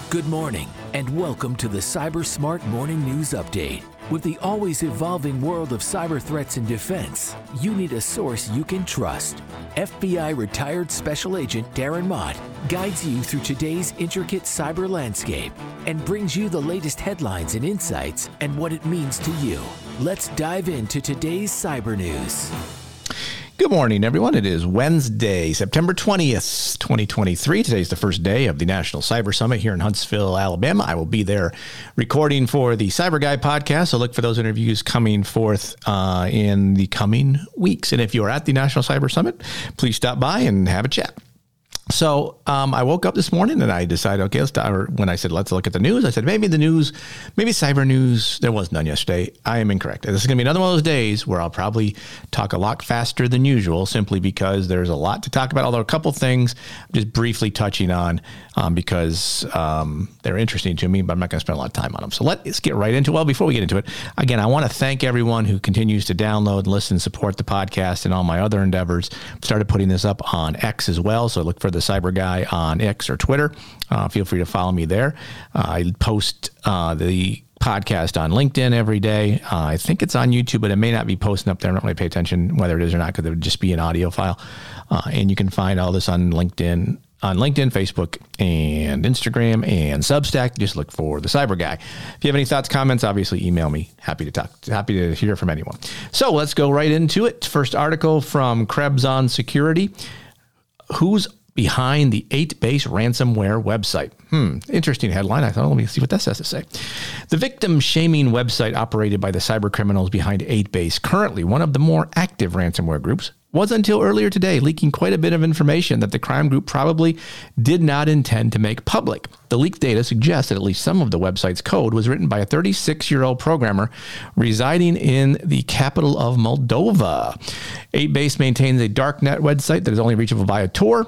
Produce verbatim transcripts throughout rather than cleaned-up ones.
Good morning, and welcome to the Cyber Smart Morning News Update. With the always evolving world of cyber threats and defense, you need a source you can trust. F B I retired Special Agent Darren Mott guides you through today's intricate cyber landscape and brings you the latest headlines and insights and what it means to you. Let's dive into today's cyber news. Good morning, everyone. It is Wednesday, September twentieth, twenty twenty-three. Today's the first day of the National Cyber Summit here in Huntsville, Alabama. I will be there recording for the Cyber Guy podcast, so look for those interviews coming forth uh, in the coming weeks. And if you are at the National Cyber Summit, please stop by and have a chat. So um, I woke up this morning and I decided, okay, let's or when I said, let's look at the news, I said, maybe the news, maybe cyber news. There was none yesterday. I am incorrect. This is going to be another one of those days where I'll probably talk a lot faster than usual, simply because there's a lot to talk about. Although a couple things I'm just briefly touching on um, because um, they're interesting to me, but I'm not going to spend a lot of time on them. So let's get right into it. Well, before we get into it, again, I want to thank everyone who continues to download, listen, and support the podcast and all my other endeavors. Started putting this up on X as well. So look for the Cyber Guy on X or Twitter. Uh, feel free to follow me there. Uh, I post uh, the podcast on LinkedIn every day. Uh, I think it's on YouTube, but it may not be posting up there. I don't really pay attention whether it is or not because it would just be an audio file. Uh, and you can find all this on LinkedIn, on LinkedIn, Facebook, and Instagram, and Substack. Just look for the Cyber Guy. If you have any thoughts, comments, obviously email me. Happy to talk. Happy to hear from anyone. So let's go right into it. First article from Krebs on Security. Who's behind the eight base ransomware website? Hmm, interesting headline. I thought, let me see what this has to say. The victim shaming website operated by the cyber criminals behind eight base, currently one of the more active ransomware groups, was until earlier today leaking quite a bit of information that the crime group probably did not intend to make public. The leaked data suggests that at least some of the website's code was written by a thirty-six-year-old programmer residing in the capital of Moldova. eight base maintains a darknet website that is only reachable via Tor,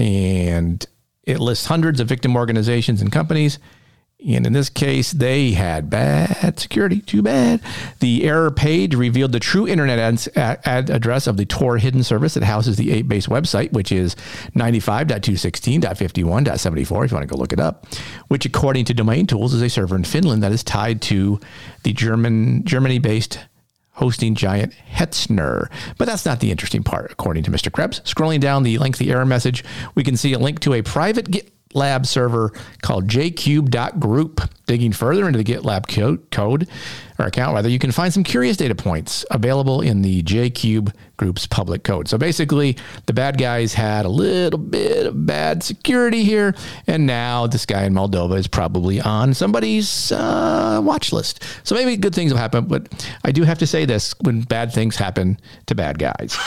and it lists hundreds of victim organizations and companies. And in this case, they had bad security. Too bad. The error page revealed the true internet ad, ad address of the Tor hidden service that houses the eight base website, which is ninety-five dot two sixteen dot fifty-one dot seventy-four, if you want to go look it up, which, according to Domain Tools, is a server in Finland that is tied to the German Germany-based hosting giant Hetzner. But that's not the interesting part, according to Mister Krebs. Scrolling down the lengthy error message, we can see a link to a private GitLab server called j cube dot group. Digging further into the GitLab code, code or account, rather, you can find some curious data points available in the JCube group's public code. So basically, the bad guys had a little bit of bad security here, and now this guy in Moldova is probably on somebody's uh, watch list. So maybe good things will happen, but I do have to say this, when bad things happen to bad guys.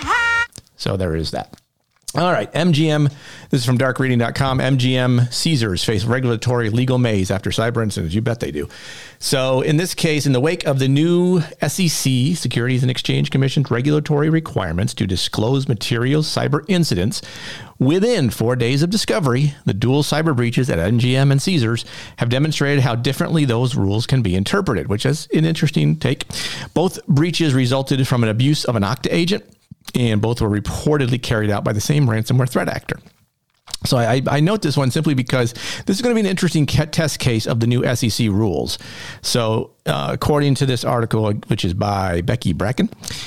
So there is that. All right, M G M, this is from dark reading dot com. M G M Caesars face regulatory legal maze after cyber incidents. You bet they do. So in this case, in the wake of the new S E C, Securities and Exchange Commission's regulatory requirements to disclose material cyber incidents within four days of discovery, the dual cyber breaches at M G M and Caesars have demonstrated how differently those rules can be interpreted, which is an interesting take. Both breaches resulted from an abuse of an Okta agent, and both were reportedly carried out by the same ransomware threat actor. So I, I note this one simply because this is going to be an interesting test case of the new S E C rules. So uh, according to this article, which is by Becky Bracken,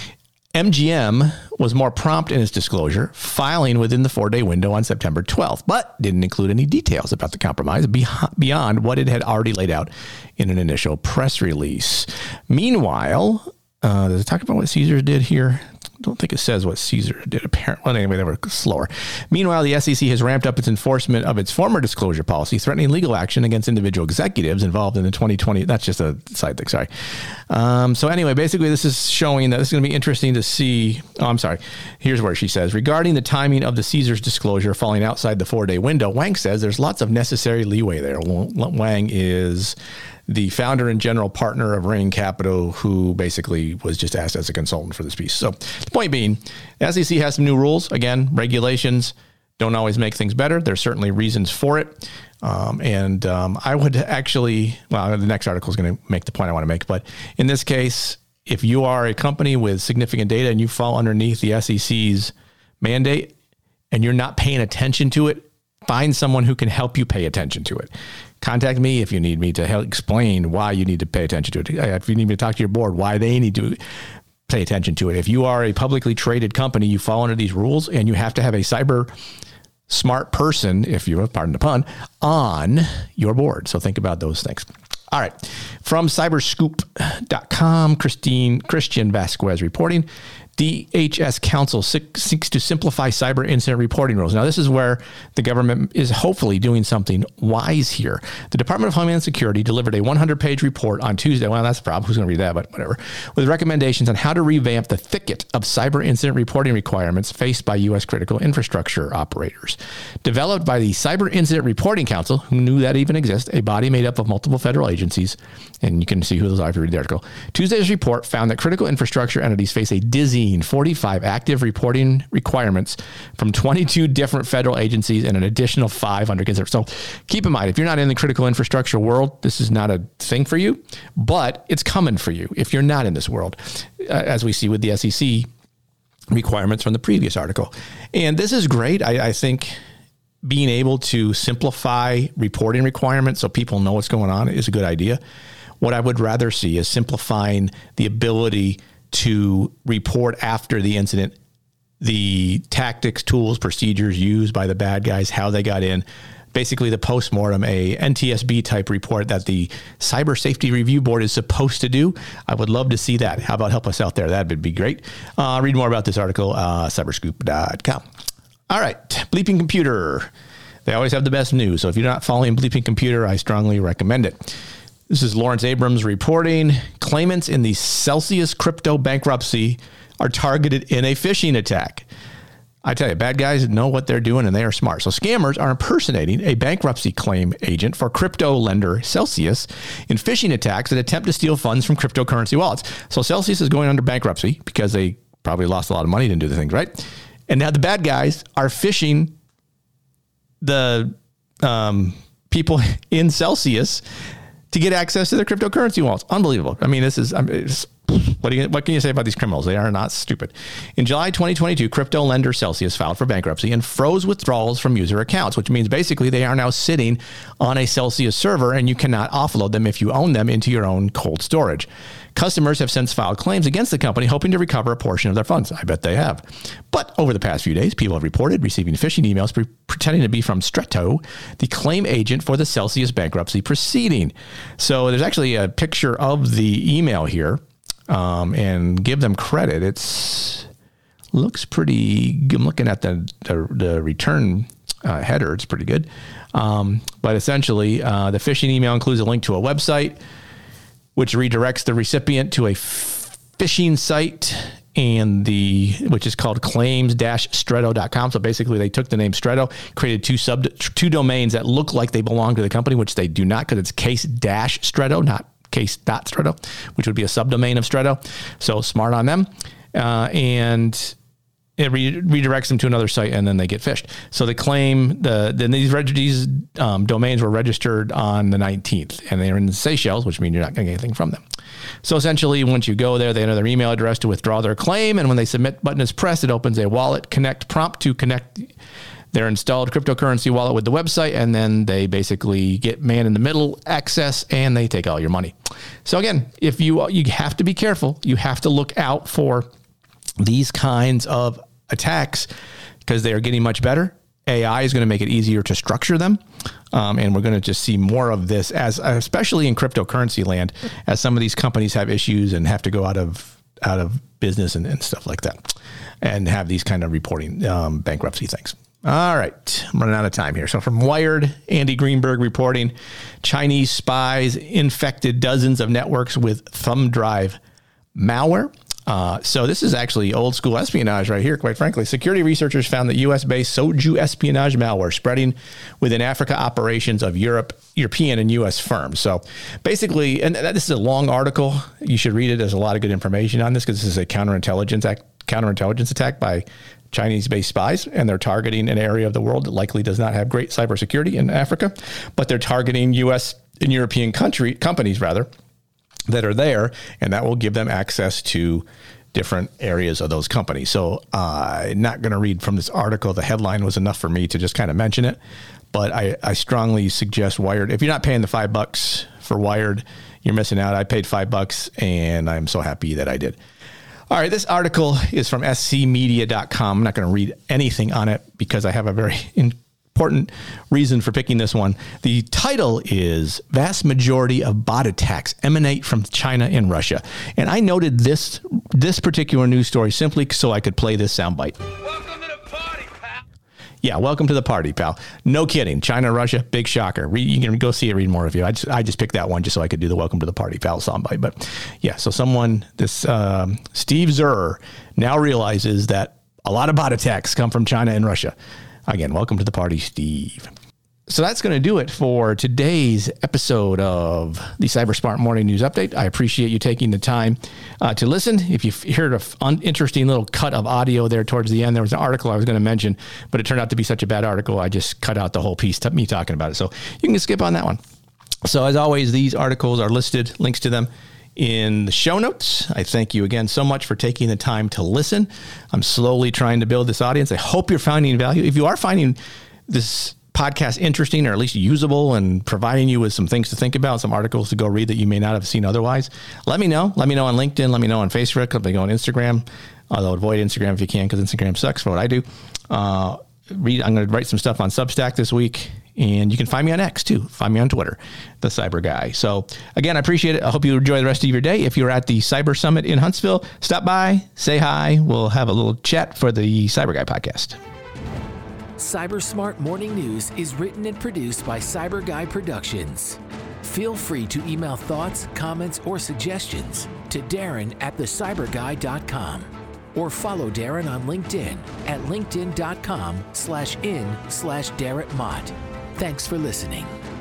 M G M was more prompt in its disclosure, filing within the four-day window on September twelfth, but didn't include any details about the compromise beyond what it had already laid out in an initial press release. Meanwhile, uh, does it talk about what Caesars did here? Don't think it says what Caesar did. Apparently, well, anyway, they were slower. Meanwhile, the S E C has ramped up its enforcement of its former disclosure policy, threatening legal action against individual executives involved in the twenty twenty. That's just a side thing. Sorry. Um, so anyway, basically, this is showing that this is going to be interesting to see. Oh, I'm sorry. Here's where she says, regarding the timing of the Caesars disclosure falling outside the four-day window, Wang says there's lots of necessary leeway there. Wang is the founder and general partner of Rain Capital, who basically was just asked as a consultant for this piece. So the point being, the S E C has some new rules. Again, regulations don't always make things better. There's certainly reasons for it. Um, and um, I would actually, well, the next article is going to make the point I want to make. But in this case, if you are a company with significant data and you fall underneath the S E C's mandate and you're not paying attention to it, find someone who can help you pay attention to it. Contact me if you need me to help explain why you need to pay attention to it. If you need me to talk to your board, why they need to pay attention to it. If you are a publicly traded company, you fall under these rules and you have to have a cyber smart person, if you pardon the pun, on your board. So think about those things. All right. From cyberscoop dot com, Christine Christian Vasquez reporting. D H S Council seeks to simplify cyber incident reporting rules. Now, this is where the government is hopefully doing something wise here. The Department of Homeland Security delivered a hundred-page report on Tuesday. Well, that's a problem. Who's going to read that? But whatever. With recommendations on how to revamp the thicket of cyber incident reporting requirements faced by U S critical infrastructure operators. Developed by the Cyber Incident Reporting Council, who knew that even exists, a body made up of multiple federal agencies, and you can see who those are if you read the article. Tuesday's report found that critical infrastructure entities face a dizzying forty-five active reporting requirements from twenty-two different federal agencies and an additional five under consideration. So keep in mind, if you're not in the critical infrastructure world, this is not a thing for you, but it's coming for you if you're not in this world, uh, as we see with the S E C requirements from the previous article. And this is great. I, I think being able to simplify reporting requirements so people know what's going on is a good idea. What I would rather see is simplifying the ability to report after the incident, the tactics, tools, procedures used by the bad guys, how they got in, basically the postmortem, a N T S B type report that the Cyber Safety Review Board is supposed to do. I would love to see that. How about help us out there? That would be great. Uh, read more about this article, uh, cyberscoop dot com. All right, Bleeping Computer. They always have the best news. So if you're not following Bleeping Computer, I strongly recommend it. This is Lawrence Abrams reporting. Claimants in the Celsius crypto bankruptcy are targeted in a phishing attack. I tell you, bad guys know what they're doing and they are smart. So scammers are impersonating a bankruptcy claim agent for crypto lender Celsius in phishing attacks that attempt to steal funds from cryptocurrency wallets. So Celsius is going under bankruptcy because they probably lost a lot of money, didn't do the things right. And now the bad guys are phishing the um, people in Celsius to get access to their cryptocurrency wallets. Unbelievable. I mean, this is, I mean, it's, what, do you, what can you say about these criminals? They are not stupid. In July twenty twenty-two, crypto lender Celsius filed for bankruptcy and froze withdrawals from user accounts, which means basically they are now sitting on a Celsius server and you cannot offload them if you own them into your own cold storage. Customers have since filed claims against the company, hoping to recover a portion of their funds. I bet they have. But over the past few days, people have reported receiving phishing emails pre- pretending to be from Stretto, the claim agent for the Celsius bankruptcy proceeding. So there's actually a picture of the email here, um, and give them credit. It's looks pretty. I'm looking at the the, the return uh, header. It's pretty good. Um, but essentially, uh, the phishing email includes a link to a website, which redirects the recipient to a phishing site, and the which is called claims dash stretto dot com. So basically, they took the name Stretto, created two sub two domains that look like they belong to the company, which they do not, because it's case dash Stretto, not case dot Stretto, which would be a subdomain of Stretto. So smart on them, uh, and it re- redirects them to another site, and then they get phished. So the claim, the then these reg- these um, domains were registered on the nineteenth, and they're in the Seychelles, which means you're not going to get anything from them. So essentially, once you go there, they enter their email address to withdraw their claim, and when they submit button is pressed, it opens a wallet connect prompt to connect their installed cryptocurrency wallet with the website, and then they basically get man-in-the-middle access, and they take all your money. So again, if you you have to be careful, you have to look out for these kinds of attacks because they are getting much better. A I is going to make it easier to structure them. Um, and we're going to just see more of this, as especially in cryptocurrency land, as some of these companies have issues and have to go out of out of business and, and stuff like that, and have these kind of reporting um, bankruptcy things. All right, I'm running out of time here. So from Wired, Andy Greenberg reporting, Chinese spies infected dozens of networks with thumb drive malware. Uh, so this is actually old school espionage right here, quite frankly. Security researchers found that U S-based Soju espionage malware spreading within Africa operations of Europe, European and U S firms. So basically, and this is a long article. You should read it. There's a lot of good information on this because this is a counterintelligence act, counterintelligence attack by Chinese-based spies, and they're targeting an area of the world that likely does not have great cybersecurity in Africa, but they're targeting U S and European country companies rather that are there, and that will give them access to different areas of those companies. So uh, I'm not going to read from this article. The headline was enough for me to just kind of mention it. But I, I strongly suggest Wired. If you're not paying the five bucks for Wired, you're missing out. I paid five bucks, and I'm so happy that I did. All right, this article is from S C media dot com. I'm not going to read anything on it because I have a very important reason for picking this one. The title is Vast Majority of Bot Attacks Emanate from China and Russia. And I noted this this particular news story simply so I could play this soundbite. Welcome to the party, pal. Yeah, welcome to the party, pal. No kidding. China, Russia, big shocker. Read, you can go see it, read more of you. I just, I just picked that one just so I could do the welcome to the party, pal soundbite. But yeah, so someone, this um, Steve Zurr now realizes that a lot of bot attacks come from China and Russia. Again, welcome to the party, Steve. So that's going to do it for today's episode of the CyberSmart Morning News Update. I appreciate you taking the time uh, to listen. If you heard an un- interesting little cut of audio there towards the end, there was an article I was going to mention, but it turned out to be such a bad article, I just cut out the whole piece, t- me talking about it. So you can skip on that one. So as always, these articles are listed, links to them in the show notes. I thank you again so much for taking the time to listen. I'm slowly trying to build this audience. I hope you're finding value. If you are finding this podcast interesting or at least usable and providing you with some things to think about, some articles to go read that you may not have seen otherwise, let me know. Let me know on LinkedIn. Let me know on Facebook. Let me go on Instagram, although avoid Instagram if you can because Instagram sucks for what I do. Uh, read. I'm going to write some stuff on Substack this week, and you can find me on X too. Find me on Twitter, the Cyber Guy. So again, I appreciate it. I hope you enjoy the rest of your day. If you're at the Cyber Summit in Huntsville, stop by, say hi. We'll have a little chat for the Cyber Guy podcast. CyberSmart Morning News is written and produced by Cyber Guy Productions. Feel free to email thoughts, comments, or suggestions to Darren at the cyber guy dot com or follow Darren on LinkedIn at linkedin dot com slash in slash Darren Mott. Thanks for listening.